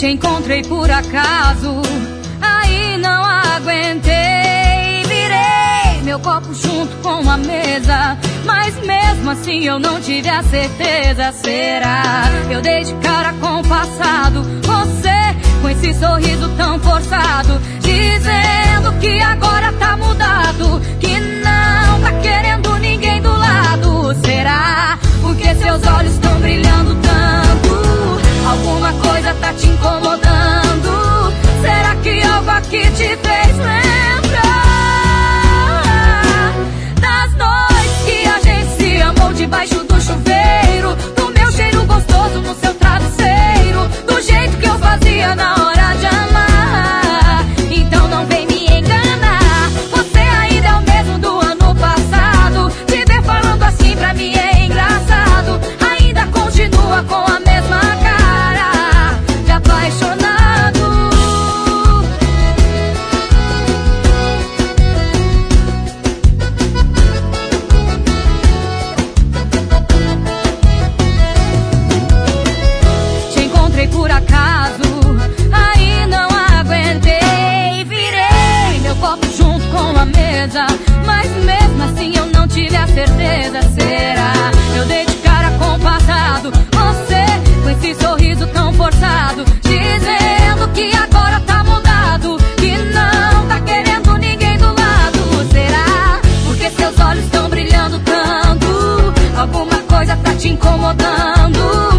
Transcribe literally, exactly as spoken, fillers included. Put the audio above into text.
Te encontrei por acaso, aí não aguentei. Virei meu copo junto com a mesa, mas mesmo assim eu não tive a certeza. Será? Eu dei de cara com o passado, você com esse sorriso tão forçado, dizendo que agora tá mudado, que não tá querendo ninguém do lado. Será? Porque seus olhos estão brilhando tanto, alguma coisa tá te incomodando. Será que algo aqui te fez lembrar das noites que a gente se amou debaixo do chuveiro, do meu cheiro gostoso no seu travesseiro, do jeito que eu fazia na hora de amar? Então não vem me enganar, você ainda é o mesmo do ano passado. Te ver falando assim pra mim é engraçado, ainda continua com a mesma cara de apaixonado. Te encontrei por acaso, aí não aguentei. Virei meu copo junto com a mesa, mas mesmo assim eu não tive a certeza. Será? Eu dei de cara com o passado, você com esse sorriso tão forçado, dizendo que agora tá mudado, que não tá querendo ninguém do lado. Será? Porque seus olhos estão brilhando tanto, alguma coisa tá te incomodando.